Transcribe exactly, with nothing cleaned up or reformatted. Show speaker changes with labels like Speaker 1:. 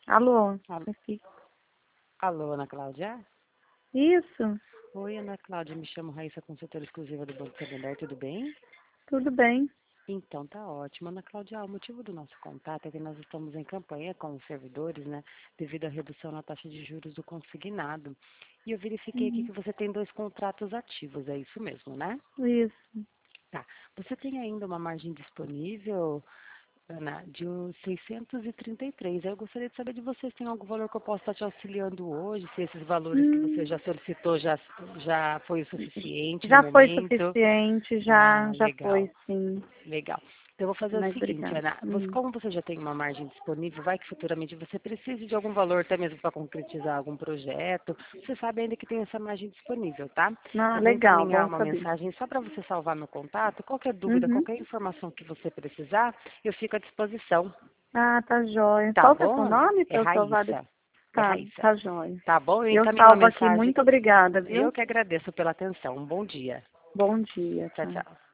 Speaker 1: Alô,
Speaker 2: Alô,
Speaker 1: eu fico-
Speaker 2: alô, Ana Cláudia?
Speaker 1: Isso,
Speaker 2: Oi, Ana Cláudia, me chamo Raíssa, consultora exclusiva do Banco Santander, tudo bem?
Speaker 1: tudo bem.
Speaker 2: Então, tá ótimo. Ana Cláudia, o motivo do nosso contato é que nós estamos em campanha com os servidores, né, devido à redução na taxa de juros do consignado. E eu verifiquei aqui
Speaker 1: Uhum.
Speaker 2: que você tem dois contratos ativos, é isso mesmo, né?
Speaker 1: Isso.
Speaker 2: Tá. Você tem ainda uma margem disponível, Ana, de uns seiscentos e trinta e três. Eu gostaria de saber de vocês, tem algum valor que eu possa estar te auxiliando hoje? Se esses valores que você
Speaker 1: Hum,
Speaker 2: já solicitou já, já foi o suficiente no
Speaker 1: já foi
Speaker 2: momento?
Speaker 1: suficiente, já,
Speaker 2: Ah,
Speaker 1: já
Speaker 2: legal,
Speaker 1: foi, sim.
Speaker 2: legal. Então, eu vou fazer o
Speaker 1: Mas
Speaker 2: seguinte,
Speaker 1: obrigada.
Speaker 2: Ana, você,
Speaker 1: Hum.
Speaker 2: como você já tem uma margem disponível, vai que futuramente você precise de algum valor até mesmo para concretizar algum projeto, você sabe ainda que tem essa margem disponível, tá?
Speaker 1: Ah,
Speaker 2: Eu vou
Speaker 1: legal,
Speaker 2: encaminhar
Speaker 1: bom
Speaker 2: uma
Speaker 1: saber.
Speaker 2: mensagem só para você salvar meu contato. Qualquer dúvida,
Speaker 1: Uhum.
Speaker 2: qualquer informação que você precisar, eu fico à disposição.
Speaker 1: Ah, tá jóia.
Speaker 2: Tá
Speaker 1: Qual que é o seu
Speaker 2: bom?
Speaker 1: nome
Speaker 2: É
Speaker 1: para eu salvar? de-
Speaker 2: Raíssa. É
Speaker 1: Tá,
Speaker 2: Raíssa.
Speaker 1: tá jóia.
Speaker 2: Tá bom? Eu
Speaker 1: Eu
Speaker 2: encaminho uma
Speaker 1: salvo aqui.
Speaker 2: mensagem.
Speaker 1: Muito obrigada,
Speaker 2: Eu
Speaker 1: viu?
Speaker 2: que agradeço pela atenção. Um bom dia.
Speaker 1: Bom dia,
Speaker 2: Tchau,
Speaker 1: tá.
Speaker 2: tchau.